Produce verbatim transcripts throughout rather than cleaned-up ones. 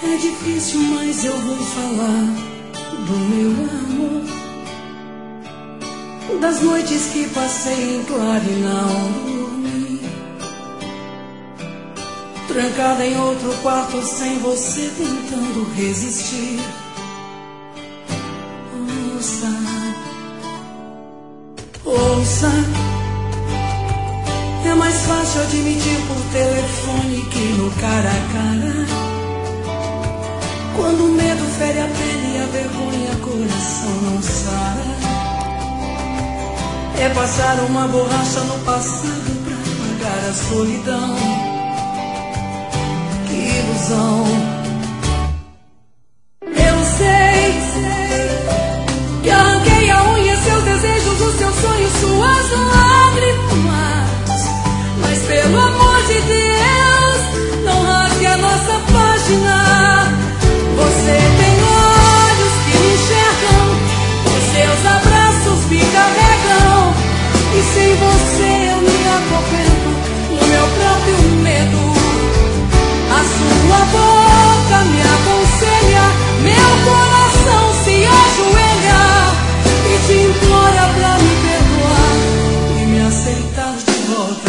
É difícil, mas eu vou falar do meu amor, das noites que passei em claro e não dormi, trancada em outro quarto sem você, tentando resistir. Ouça, ouça, é mais fácil admitir por telefone que no cara a cara. Quando o medo fere a pele e a vergonha, coração não sara. É passar uma borracha no passado pra apagar a solidão. Que ilusão. Eu sei, sei que arranquei a unha, seus desejos, os seus sonhos, suas lágrimas. Mas pelo amor de Deus, não rasgue a nossa página. Você tem olhos que me enxergam, os seus abraços me carregam, e sem você eu me acorrento no meu próprio medo. A sua boca me aconselha, meu coração se ajoelha e te implora pra me perdoar e me aceitar de volta.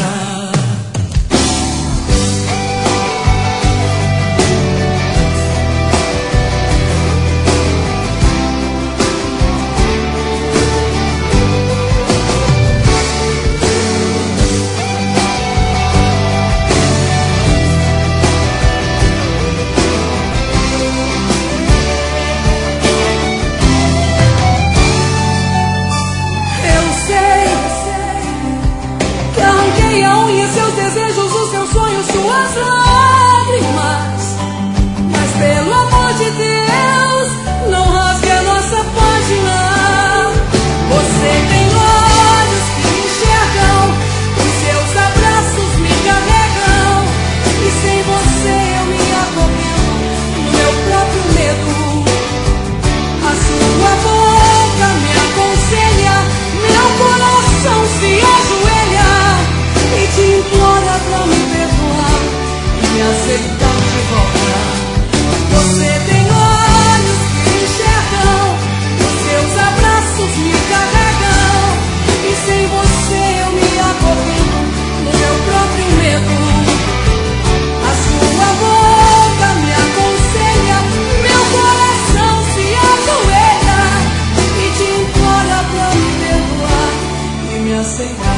Seus desejos, os seus sonhos, suas lágrimas. Mas pelo amor de Deus, não rasgue a nossa página. Você tem olhos que me enxergam, os seus abraços me carregam, e sem você eu me acorrento no meu próprio medo. A sua boca me aconselha, meu coração se ajoelha e te implora pra me perdoar e me aceitar de volta. Você tem olhos que me enxergam, os seus abraços me carregam, e sem você eu me acorrento no meu próprio medo. A sua boca me aconselha, meu coração se ajoelha e te implora pra me perdoar e me aceitar.